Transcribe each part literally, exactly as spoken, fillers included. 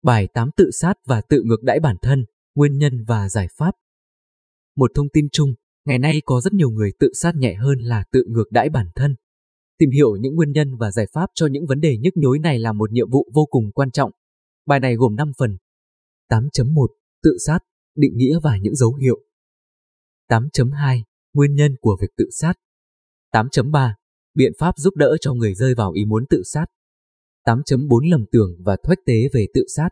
Bài tám tự sát và tự ngược đãi bản thân, nguyên nhân và giải pháp. Một thông tin chung, ngày nay có rất nhiều người tự sát nhẹ hơn là tự ngược đãi bản thân. Tìm hiểu những nguyên nhân và giải pháp cho những vấn đề nhức nhối này là một nhiệm vụ vô cùng quan trọng. Bài này gồm năm phần. tám chấm một. Tự sát, định nghĩa và những dấu hiệu. tám chấm hai. Nguyên nhân của việc tự sát. tám chấm ba. Biện pháp giúp đỡ cho người rơi vào ý muốn tự sát. tám chấm bốn. Lầm tưởng và thuếch tế về tự sát.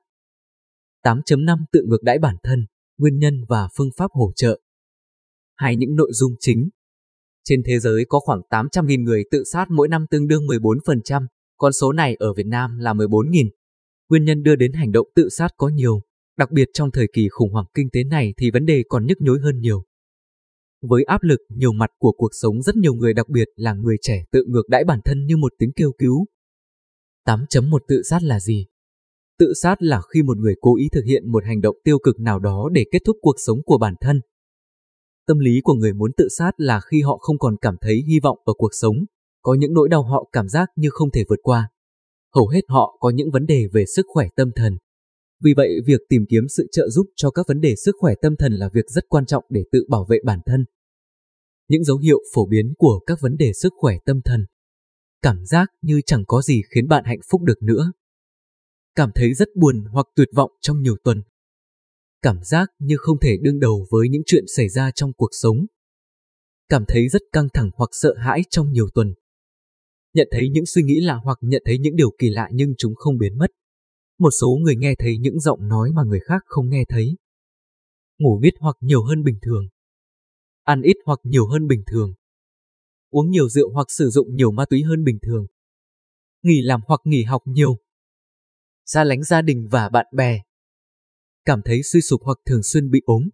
tám chấm năm. Tự ngược đãi bản thân, nguyên nhân và phương pháp hỗ trợ. Hay những nội dung chính. Trên thế giới có khoảng tám trăm nghìn người tự sát mỗi năm, tương đương mười bốn phần trăm, con số này ở Việt Nam là mười bốn nghìn. Nguyên nhân đưa đến hành động tự sát có nhiều, đặc biệt trong thời kỳ khủng hoảng kinh tế này thì vấn đề còn nhức nhối hơn nhiều. Với áp lực nhiều mặt của cuộc sống, rất nhiều người, đặc biệt là người trẻ, tự ngược đãi bản thân như một tiếng kêu cứu. tám chấm một. Tự sát là gì? Tự sát là khi một người cố ý thực hiện một hành động tiêu cực nào đó để kết thúc cuộc sống của bản thân. Tâm lý của người muốn tự sát là khi họ không còn cảm thấy hy vọng ở cuộc sống, có những nỗi đau họ cảm giác như không thể vượt qua. Hầu hết họ có những vấn đề về sức khỏe tâm thần. Vì vậy, việc tìm kiếm sự trợ giúp cho các vấn đề sức khỏe tâm thần là việc rất quan trọng để tự bảo vệ bản thân. Những dấu hiệu phổ biến của các vấn đề sức khỏe tâm thần. Cảm giác như chẳng có gì khiến bạn hạnh phúc được nữa. Cảm thấy rất buồn hoặc tuyệt vọng trong nhiều tuần. Cảm giác như không thể đương đầu với những chuyện xảy ra trong cuộc sống. Cảm thấy rất căng thẳng hoặc sợ hãi trong nhiều tuần. Nhận thấy những suy nghĩ lạ hoặc nhận thấy những điều kỳ lạ nhưng chúng không biến mất. Một số người nghe thấy những giọng nói mà người khác không nghe thấy. Ngủ ít hoặc nhiều hơn bình thường. Ăn ít hoặc nhiều hơn bình thường. Uống nhiều rượu hoặc sử dụng nhiều ma túy hơn bình thường. Nghỉ làm hoặc nghỉ học nhiều. Xa lánh gia đình và bạn bè. Cảm thấy suy sụp hoặc thường xuyên bị ốm.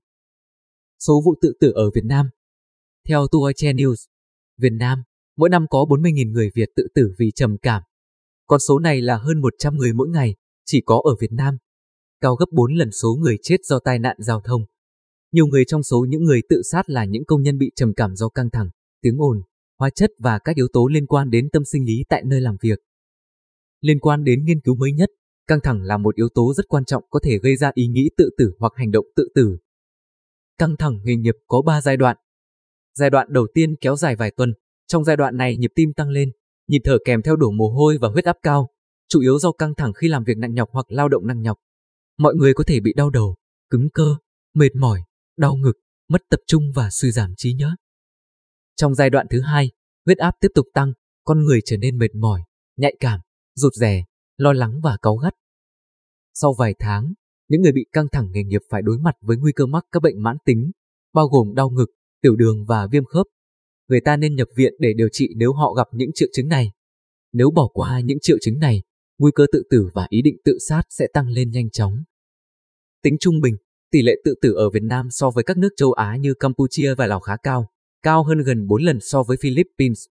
Số vụ tự tử ở Việt Nam. Theo Tuổi News, Việt Nam, mỗi năm có bốn mươi nghìn người Việt tự tử vì trầm cảm. Con số này là hơn một trăm người mỗi ngày, chỉ có ở Việt Nam. Cao gấp bốn lần số người chết do tai nạn giao thông. Nhiều người trong số những người tự sát là những công nhân bị trầm cảm do căng thẳng, tiếng ồn, hóa chất và các yếu tố liên quan đến tâm sinh lý tại nơi làm việc. Liên quan đến nghiên cứu mới nhất, căng thẳng là một yếu tố rất quan trọng có thể gây ra ý nghĩ tự tử hoặc hành động tự tử. Căng thẳng nghề nghiệp có ba giai đoạn. Giai đoạn đầu tiên kéo dài vài tuần. Trong giai đoạn này nhịp tim tăng lên, nhịp thở kèm theo đổ mồ hôi và huyết áp cao, chủ yếu do căng thẳng khi làm việc nặng nhọc hoặc lao động nặng nhọc. Mọi người có thể bị đau đầu, cứng cơ, mệt mỏi, đau ngực, mất tập trung và suy giảm trí nhớ. Trong giai đoạn thứ hai, huyết áp tiếp tục tăng, con người trở nên mệt mỏi, nhạy cảm, rụt rè, lo lắng và cáu gắt. Sau vài tháng, những người bị căng thẳng nghề nghiệp phải đối mặt với nguy cơ mắc các bệnh mãn tính, bao gồm đau ngực, tiểu đường và viêm khớp. Người ta nên nhập viện để điều trị nếu họ gặp những triệu chứng này. Nếu bỏ qua những triệu chứng này, nguy cơ tự tử và ý định tự sát sẽ tăng lên nhanh chóng. Tính trung bình, tỷ lệ tự tử ở Việt Nam so với các nước châu Á như Campuchia và Lào khá cao, cao hơn gần bốn lần so với Philippines.